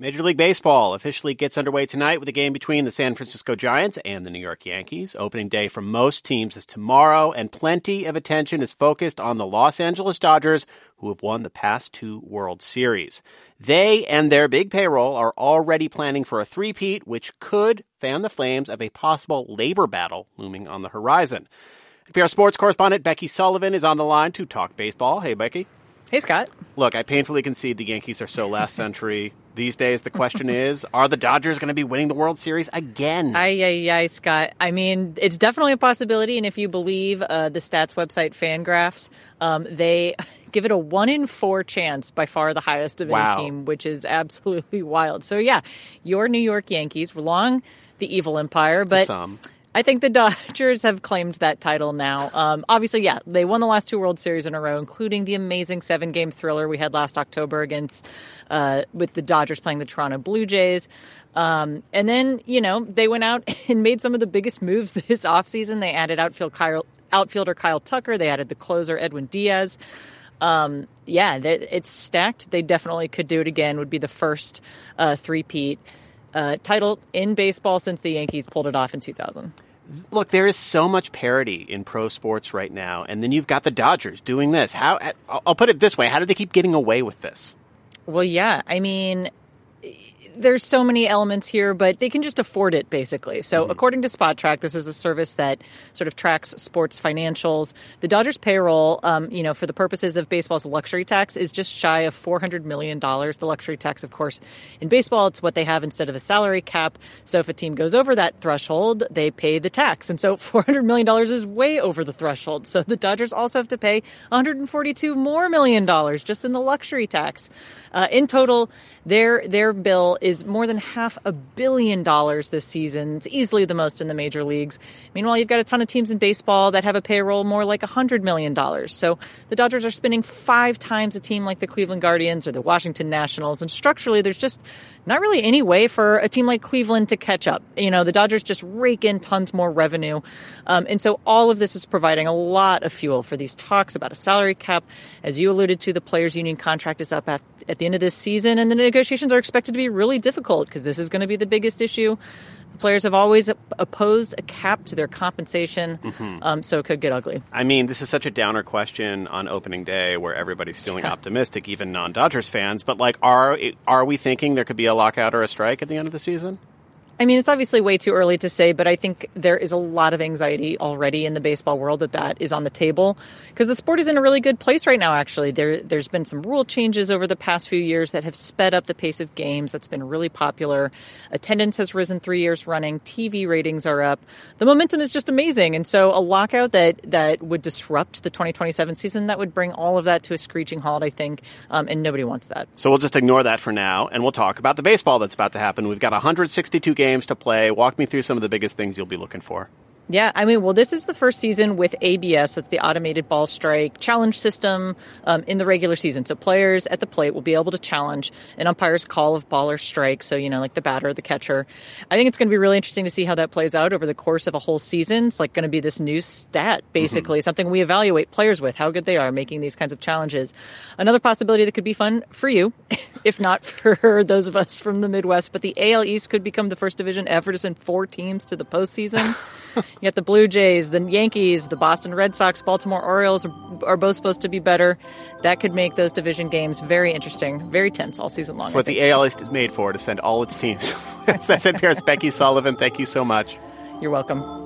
Major League Baseball officially gets underway tonight with a game between the San Francisco Giants and the New York Yankees. Opening day for most teams is tomorrow, and plenty of attention is focused on the Los Angeles Dodgers, who have won the past 2 World Series. They and their big payroll are already planning for a three-peat, which could fan the flames of a possible labor battle looming on the horizon. NPR sports correspondent Becky Sullivan is on the line to talk baseball. Hey, Becky. Hey, Scott. Look, I painfully concede the Yankees are so last century. These days, the question is, are the Dodgers going to be winning the World Series again? Aye, Scott. I mean, it's definitely a possibility, and if you believe the stats website Fangraphs, they give it a 1 in 4 chance, by far the highest of any team, which is absolutely wild. So, yeah, your New York Yankees were long the evil empire, but I think the Dodgers have claimed that title now. Obviously, yeah, they won the last 2 World Series in a row, including the amazing 7-game thriller we had last October against with the Dodgers playing the Toronto Blue Jays. And then, they went out and made some of the biggest moves this offseason. They added outfielder Kyle Tucker. They added the closer Edwin Diaz. It's stacked. They definitely could do it again. Would be the first three-peat title in baseball since the Yankees pulled it off in 2000. Look, there is so much parity in pro sports right now, and then you've got the Dodgers doing this. I'll put it this way. How do they keep getting away with this? Well, yeah, I mean, there's so many elements here, but they can just afford it, basically. So according to SpotTrack, this is a service that sort of tracks sports financials. The Dodgers payroll, for the purposes of baseball's luxury tax, is just shy of $400 million. The luxury tax, of course, in baseball, it's what they have instead of a salary cap. So if a team goes over that threshold, they pay the tax. And so $400 million is way over the threshold. So the Dodgers also have to pay $142 more million just in the luxury tax. In total, their bill is more than $500 million this season. It's easily the most in the major leagues. Meanwhile, you've got a ton of teams in baseball that have a payroll more like $100 million. So the Dodgers are spending 5 times a team like the Cleveland Guardians or the Washington Nationals. And structurally, there's just not really any way for a team like Cleveland to catch up. The Dodgers just rake in tons more revenue. And so all of this is providing a lot of fuel for these talks about a salary cap. As you alluded to, the players' union contract is up at the end of this season, and the negotiations are expected to be really difficult because this is going to be the biggest issue. The players have always opposed a cap to their compensation, so it could get ugly. I mean, this is such a downer question on opening day where everybody's feeling optimistic, even non-Dodgers fans. But, are we thinking there could be a lockout or a strike at the end of the season? I mean, it's obviously way too early to say, but I think there is a lot of anxiety already in the baseball world that is on the table because the sport is in a really good place right now, actually. There's been some rule changes over the past few years that have sped up the pace of games. That's been really popular. Attendance has risen 3 years running. TV ratings are up. The momentum is just amazing. And so a lockout that would disrupt the 2027 season, that would bring all of that to a screeching halt, I think, and nobody wants that. So we'll just ignore that for now, and we'll talk about the baseball that's about to happen. We've got 162 games to play. Walk me through some of the biggest things you'll be looking for. Yeah, I mean, well, this is the first season with ABS, that's the automated ball strike challenge system in the regular season. So players at the plate will be able to challenge an umpire's call of ball or strike. So, like the batter, the catcher. I think it's going to be really interesting to see how that plays out over the course of a whole season. It's going to be this new stat, basically, something we evaluate players with, how good they are making these kinds of challenges. Another possibility that could be fun for you, if not for those of us from the Midwest, but the AL East could become the first division ever to send 4 teams to the postseason. You got the Blue Jays, the Yankees, the Boston Red Sox, Baltimore Orioles are both supposed to be better. That could make those division games very interesting, very tense all season long. That's what the AL East is made for, to send all its teams. That's NPR's Becky Sullivan. Thank you so much. You're welcome.